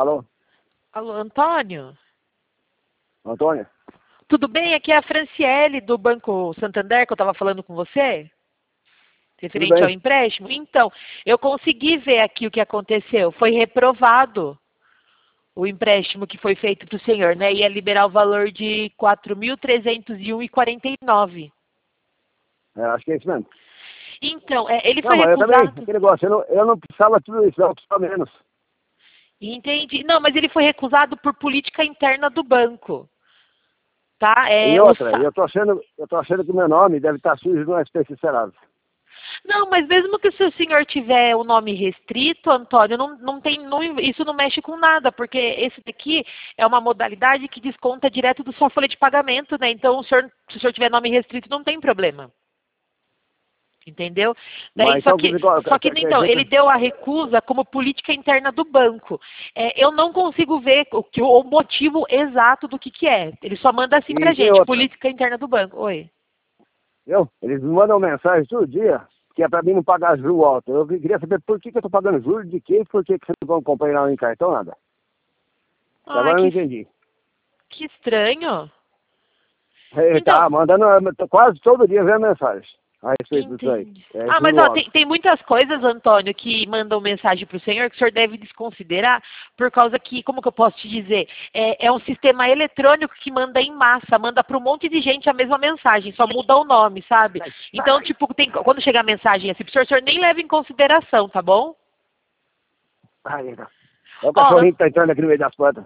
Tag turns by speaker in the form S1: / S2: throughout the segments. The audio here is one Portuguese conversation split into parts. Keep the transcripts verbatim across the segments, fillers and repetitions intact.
S1: Alô?
S2: Alô, Antônio?
S1: Antônio?
S2: Tudo bem? Aqui é a Franciele do Banco Santander, que eu estava falando com você, referente ao empréstimo. Então, eu consegui ver aqui o que aconteceu. Foi reprovado o empréstimo que foi feito para o senhor, né? Ia liberar o valor de quatro mil trezentos e um reais e quarenta e nove centavos.
S1: É, acho que é isso mesmo.
S2: Então, é, ele
S1: Não,
S2: foi
S1: mas eu
S2: recusado.
S1: também, aquele negócio, eu não, eu não precisava tudo isso, eu precisava menos.
S2: Entendi. Não, mas ele foi recusado por política interna do banco. Tá? É,
S1: E
S2: o
S1: outra,
S2: sa-
S1: eu tô achando, eu tô achando que o meu nome deve estar sujo no S P Sincerado.
S2: Não, mas mesmo que se o senhor tiver o nome restrito, Antônio, não, não tem, não, isso não mexe com nada, porque esse daqui é uma modalidade que desconta direto da sua folha de pagamento, né? Então, o senhor, se o senhor tiver nome restrito, não tem problema. Entendeu?
S1: Mas
S2: Daí, só
S1: então,
S2: que,
S1: quer dizer,
S2: só que
S1: quer quer
S2: então,
S1: dizer
S2: ele
S1: que...
S2: deu a recusa como política interna do banco. É, eu não consigo ver o, que, o motivo exato do que, que é. Ele só manda assim pra
S1: E tem
S2: gente,
S1: outra,
S2: política interna do banco. Oi.
S1: viu? Eles me mandam mensagem todo dia, que é pra mim não pagar juros alto. Eu queria saber por que, que eu tô pagando juros, de quê, e por que, que vocês não vão acompanhar em cartão, nada. Até
S2: Ah,
S1: agora eu não
S2: que,
S1: entendi.
S2: que estranho.
S1: Ele
S2: Então,
S1: tá mandando quase todo dia ver mensagem a respeito disso aí.
S2: entendi.
S1: É
S2: Ah, mas
S1: juro
S2: ó,
S1: alto.
S2: tem, tem muitas coisas, Antônio, que mandam mensagem para o senhor que o senhor deve desconsiderar, por causa que, como que eu posso te dizer, é, é um sistema eletrônico que manda em massa, manda para um monte de gente a mesma mensagem, só muda o nome, sabe? Então, tipo, tem, quando chegar a mensagem assim pro senhor, o senhor nem leva em consideração, tá bom?
S1: Ai, tá. É o
S2: Ó,
S1: cachorrinho que tá entrando aqui no meio das plantas.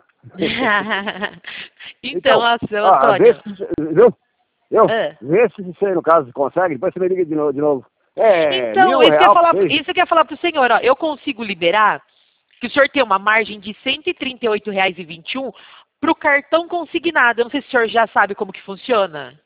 S2: então, ó, seu
S1: ó, vê
S2: Antônio.
S1: se, viu? Viu?
S2: Ah.
S1: Vê se você, no caso, consegue, depois você me liga de novo. De novo. É,
S2: Então,
S1: mil
S2: isso que eu ia
S1: real pra
S2: falar,
S1: vocês?
S2: isso que eu ia falar pro senhor, ó, eu consigo liberar que o senhor tem uma margem de cento e trinta e oito reais e vinte e um para o cartão consignado. Eu não sei se o senhor já sabe como que funciona.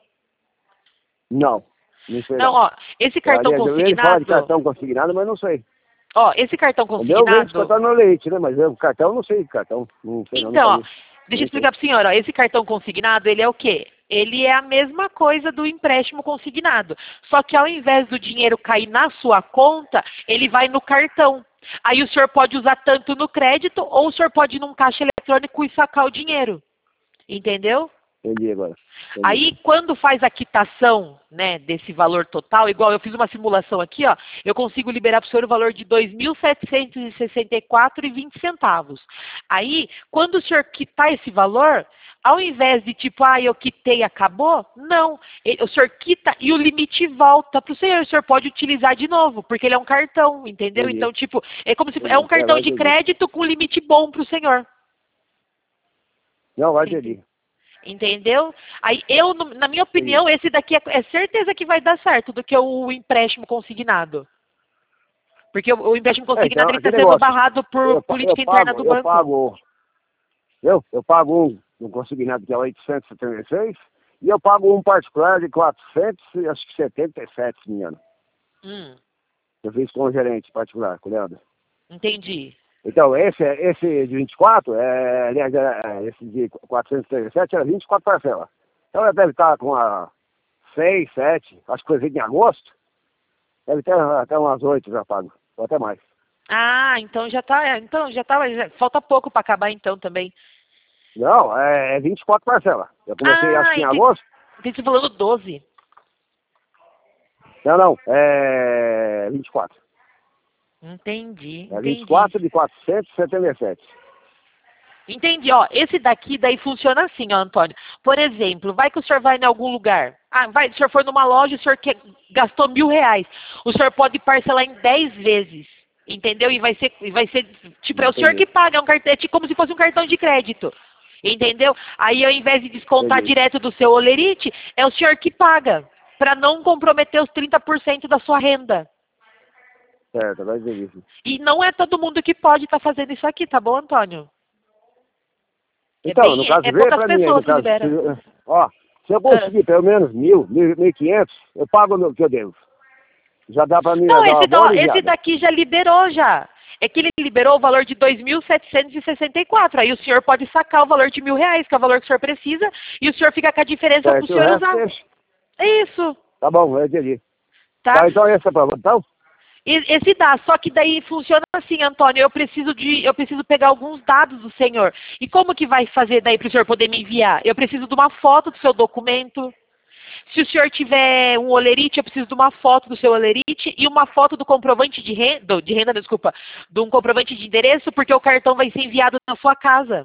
S1: Não, não sei
S2: Não,
S1: não.
S2: ó, esse cartão
S1: Aliás, eu ia falar de
S2: consignado,
S1: cartão consignado, mas não sei.
S2: ó, esse cartão
S1: O meu vem
S2: consignado,
S1: descontando no leite, né? Mas eu, o cartão, não sei de cartão. Não sei não,
S2: então,
S1: nunca
S2: ó,
S1: vi.
S2: deixa eu
S1: Nem sei.
S2: explicar pro senhor, ó, esse cartão consignado, ele é o quê? Ele é a mesma coisa do empréstimo consignado. Só que ao invés do dinheiro cair na sua conta, ele vai no cartão. Aí o senhor pode usar tanto no crédito ou o senhor pode ir num caixa eletrônico e sacar o dinheiro. Entendeu?
S1: Entendi agora. Entendi.
S2: Aí, quando faz a quitação, né, desse valor total, igual eu fiz uma simulação aqui, ó, eu consigo liberar para o senhor o valor de dois mil setecentos e sessenta e quatro reais e vinte centavos. Aí, quando o senhor quitar esse valor, ao invés de tipo, ah, eu quitei e acabou, não. Ele- o senhor quita e o limite volta para o senhor. O senhor pode utilizar de novo, porque ele é um cartão, entendeu?
S1: Entendi.
S2: Então, tipo, é como se é
S1: Entendi.
S2: um
S1: É,
S2: cartão
S1: agora
S2: de
S1: entendi.
S2: crédito com limite bom para o senhor.
S1: Não, agora
S2: Entendi.
S1: entendi.
S2: Entendeu? Aí eu, no- na minha
S1: Entendi.
S2: opinião, esse daqui é, é certeza que vai dar certo do que o empréstimo consignado. Porque o, o empréstimo
S1: É, então,
S2: consignado ele está
S1: aquele
S2: sendo
S1: negócio.
S2: barrado por
S1: Eu, pa- eu
S2: política interna
S1: pago,
S2: do
S1: eu
S2: banco.
S1: pago, eu, eu pago um, um consignado que é oitocentos e setenta e seis, e eu pago um particular de quatrocentos e acho que setenta e sete, se não me engano.
S2: Hum,
S1: Eu fiz com um gerente particular, com o Leandro.
S2: entendi.
S1: Então, esse, esse de vinte e quatro, é, aliás, é, esse de quatrocentos e trinta e sete era vinte e quatro parcelas. Então, ela deve estar com a seis, sete, acho que foi feito em agosto, deve ter até umas oito já pago, ou até mais.
S2: Ah, então já tá, então já tá, já- falta pouco para acabar então também.
S1: Não, é, é vinte e quatro parcelas. Eu comecei, acho
S2: Ah,
S1: que em
S2: entendi.
S1: agosto.
S2: Entendi você falando doze.
S1: Não, não, é vinte e quatro.
S2: Entendi,
S1: É vinte e
S2: entendi.
S1: quatro de quatrocentos e setenta e sete.
S2: Entendi, ó, esse daqui daí funciona assim, ó, Antônio. Por exemplo, vai que o senhor vai em algum lugar. Ah, vai, se o senhor for numa loja, o senhor quer, gastou mil reais. O senhor pode parcelar em dez vezes, entendeu? E vai ser, e vai ser, tipo, é o senhor
S1: Entendi.
S2: que paga, é um cartão, é tipo como se fosse um cartão de crédito. Entendeu? Aí ao invés de descontar
S1: Entendi.
S2: direto do seu olerite, é o senhor que paga, para não comprometer os trinta por cento da sua renda.
S1: Certo, agora entendi.
S2: E não é todo mundo que pode estar fazendo isso aqui, tá bom, Antônio? É
S1: Então, no
S2: bem,
S1: caso,
S2: é
S1: vê
S2: poucas
S1: pra mim aí, no
S2: pessoas que
S1: caso,
S2: liberam.
S1: se, ó, se eu
S2: Ah.
S1: conseguir pelo menos mil, mil, mil e quinhentos, eu pago o que eu devo. Já dá pra mim
S2: Não,
S1: dar uma
S2: esse,
S1: boa
S2: da- esse
S1: aliviada.
S2: daqui já liberou já. É que ele liberou o valor de dois mil setecentos e sessenta e quatro. Aí o senhor pode sacar o valor de mil reais, que é o valor que o senhor precisa, e o senhor fica com a diferença para o
S1: Certo, e o
S2: senhor
S1: resto
S2: usar.
S1: deixa.
S2: É isso,
S1: Tá bom, eu entendi.
S2: tá?
S1: Tá, então essa é pra então?
S2: E- Esse dá, só que daí funciona assim, Antônio, eu preciso de, eu preciso pegar alguns dados do senhor. E como que vai fazer daí para o senhor poder me enviar? Eu preciso de uma foto do seu documento. Se o senhor tiver um olerite, eu preciso de uma foto do seu olerite e uma foto do comprovante de renda, de renda, desculpa, de um comprovante de endereço, porque o cartão vai ser enviado na sua casa.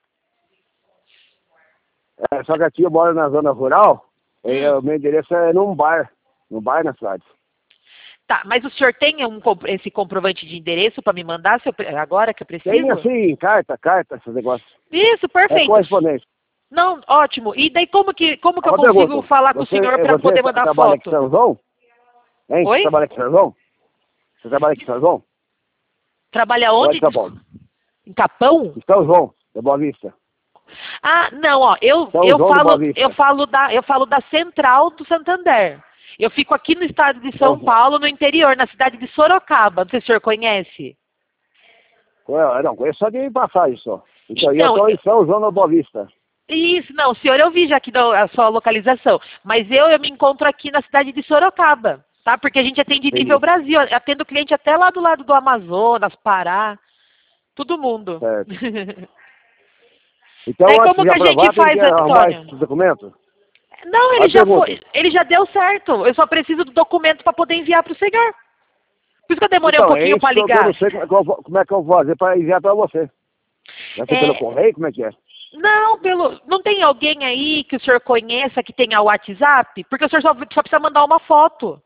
S1: É, só que aqui eu moro na zona rural, e
S2: Hum.
S1: o meu endereço é num bar, num bar na cidade.
S2: Tá, mas o senhor tem um, comp- esse comprovante de endereço para me mandar se eu pre- agora que eu preciso?
S1: Tem assim, carta, carta, esses negócios.
S2: Isso,
S1: É
S2: perfeito.
S1: correspondência.
S2: Não, ótimo. E daí como que, como que eu
S1: Uma
S2: consigo
S1: pergunta,
S2: falar com o
S1: você,
S2: senhor para
S1: você
S2: poder
S1: tra-
S2: mandar
S1: trabalha aqui em
S2: foto?
S1: São João? Hein? Você
S2: Oi?
S1: trabalha aqui em São João? Você trabalha aqui em São João?
S2: Trabalha
S1: Ou é
S2: onde?
S1: de São Paulo?
S2: Em Capão?
S1: Em São João, da Boa Vista.
S2: Ah, não, ó, eu,
S1: São
S2: eu
S1: João do Boa
S2: falo,
S1: Vista.
S2: eu falo da, eu falo da Central do Santander. Eu fico aqui no estado de São
S1: São-
S2: Paulo, no interior, na cidade de Sorocaba. Não sei se o senhor conhece.
S1: Ué, Não, conheço só de passagem só. Então, e eu
S2: Então,
S1: estou em São João da Boa Vista.
S2: isso, não, senhor, eu vi já aqui da- a sua localização. Mas eu, eu me encontro aqui na cidade de Sorocaba, tá? Porque a gente atende
S1: Entendi.
S2: nível Brasil. Atendo cliente até lá do lado do Amazonas, Pará, todo mundo.
S1: Certo. Então,
S2: Daí
S1: antes
S2: como
S1: de
S2: que a gente
S1: aprovar, tem
S2: faz,
S1: que arrumar
S2: Antônio?
S1: esses documentos?
S2: Não, ele
S1: Aí
S2: já
S1: pergunta.
S2: foi, ele já deu certo. Eu só preciso do documento para poder enviar para o senhor. Por isso que eu demorei um
S1: Então, é
S2: pouquinho
S1: isso
S2: para
S1: que eu que eu
S2: ligar.
S1: não sei como é que eu vou, como é que eu vou fazer para enviar para você. Vai ser
S2: É,
S1: pelo correio? Como é que é?
S2: não, pelo, não tem alguém aí que o senhor conheça que tenha o WhatsApp? Porque o senhor só, só precisa mandar uma foto.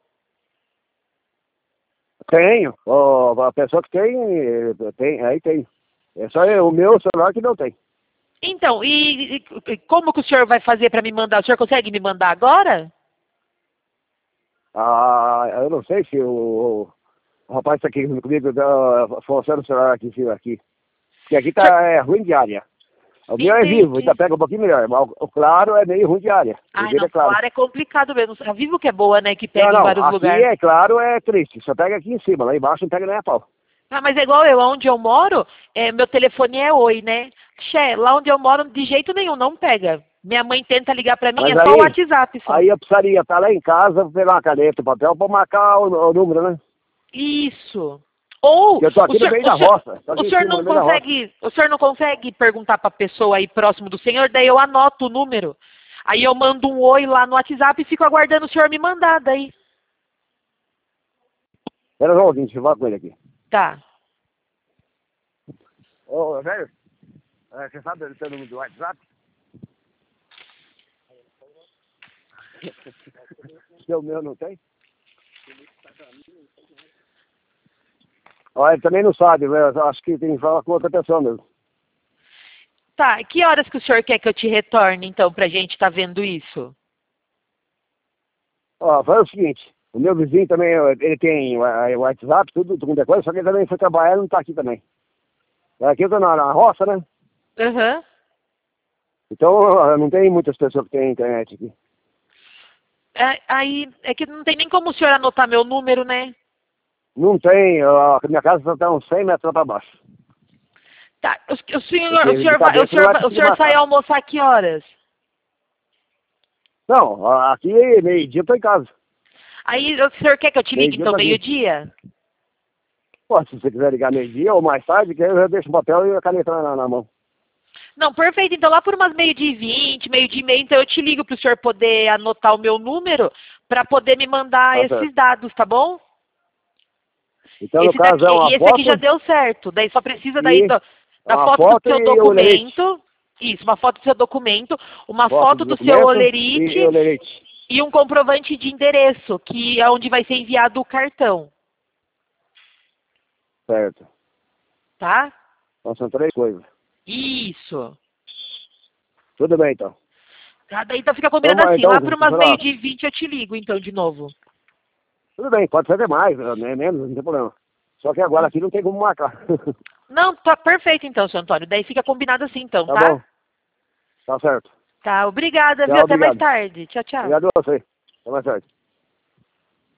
S1: Tenho. Ó, a pessoa que tem, tem, aí tem. É só eu, o meu celular que não tem.
S2: Então, e, e- e como que o senhor vai fazer para me mandar? O senhor consegue me mandar agora?
S1: Ah, eu não sei se o, o rapaz está aqui comigo, tá forçando o celular aqui em cima aqui. Porque aqui tá é, ruim de área. O meu é vivo,
S2: Entendi.
S1: ainda pega um pouquinho melhor, mas o, o claro é meio ruim de área. O
S2: Ai,
S1: dele
S2: não,
S1: é claro.
S2: claro, é complicado mesmo. A Vivo que é boa, né? Que
S1: Não,
S2: pega em
S1: não,
S2: vários
S1: aqui
S2: lugares.
S1: é claro, é triste. Só pega aqui em cima, lá embaixo não pega nem a pau.
S2: Ah, mas é igual eu, onde eu moro, é, meu telefone é Oi, né? Xé, lá onde eu moro, de jeito nenhum, não pega. Minha mãe tenta ligar pra mim,
S1: Mas
S2: é só o
S1: aí,
S2: WhatsApp só.
S1: aí eu precisaria estar lá em casa, pegar uma caneta, um papel, para marcar o, o número, né?
S2: Isso. Ou
S1: Porque eu tô
S2: o
S1: aqui no
S2: senhor,
S1: meio
S2: o
S1: da
S2: senhor,
S1: roça. Tô
S2: o
S1: aqui em
S2: senhor
S1: cima,
S2: não
S1: no meio da roça.
S2: consegue, o senhor não consegue perguntar pra pessoa aí próximo do senhor, daí eu anoto o número. Aí eu mando um oi lá no WhatsApp e fico aguardando o senhor me mandar daí.
S1: Pera só um pouquinho, deixa eu falar com ele aqui.
S2: Tá.
S1: Ô, velho, é, você sabe o seu número do WhatsApp? Se o meu não tem? Ó, ele também não sabe, velho. Eu acho que tem que falar com outra pessoa mesmo.
S2: Tá, que horas que o senhor quer que eu te retorne, então, pra gente estar vendo isso?
S1: Ó, faz o seguinte, o meu vizinho também, ele tem o o WhatsApp, tudo, tudo é coisa, só que ele também foi trabalhar e não tá aqui também. Aqui eu tô na, na roça, né?
S2: Aham.
S1: Então não tem muitas pessoas que têm internet aqui.
S2: É, aí, é que não tem nem como o senhor anotar meu número, né?
S1: Não tem, ó, a minha casa só tá uns cem metros lá pra baixo.
S2: Tá, o, o senhor,
S1: Porque
S2: o senhor,
S1: de
S2: vai, o
S1: cabeça
S2: senhor,
S1: não vai
S2: vai- o
S1: conseguir
S2: senhor sai
S1: marcar.
S2: almoçar que horas?
S1: Não, ó, aqui meio-dia eu tô em casa.
S2: Aí o senhor quer que eu te ligue,
S1: Meio-dia eu
S2: então,
S1: tô aqui.
S2: meio-dia?
S1: Pô, se você quiser ligar meio-dia ou mais tarde, que eu já deixo o papel e a caneta na, na mão.
S2: Não, perfeito. Então, lá por umas meio-dia e vinte, meio-dia e meia, então eu te ligo para o senhor poder anotar o meu número para poder me mandar
S1: Tá
S2: esses
S1: certo.
S2: dados, tá bom?
S1: Então, no
S2: Esse
S1: caso,
S2: daqui,
S1: é uma
S2: e esse
S1: foto
S2: aqui já deu certo. Daí só precisa daí
S1: e
S2: do- da
S1: uma
S2: foto do
S1: foto
S2: seu
S1: e o olerite.
S2: documento. Isso, uma foto do seu documento, uma
S1: Foto
S2: foto
S1: do
S2: do seu
S1: documento
S2: olerite
S1: e o olerite.
S2: e um comprovante de endereço, que é onde vai ser enviado o cartão,
S1: Certo.
S2: tá?
S1: Então, são três coisas.
S2: Isso.
S1: Tudo bem, então.
S2: Tá, daí então fica combinado
S1: Então,
S2: assim.
S1: então
S2: Lá por umas
S1: sei lá.
S2: meio-dia e vinte eu te ligo, então, de novo.
S1: Tudo bem, pode ser até mais, né, menos, não tem problema. Só que agora aqui não tem como marcar.
S2: Não, tá perfeito então, seu Antônio. Daí fica combinado assim, então,
S1: Tá
S2: tá?
S1: bom. Tá certo.
S2: Tá, obrigada, viu?
S1: Tchau,
S2: Até mais
S1: obrigado.
S2: tarde. Tchau, tchau.
S1: Obrigado a você. Até mais tarde.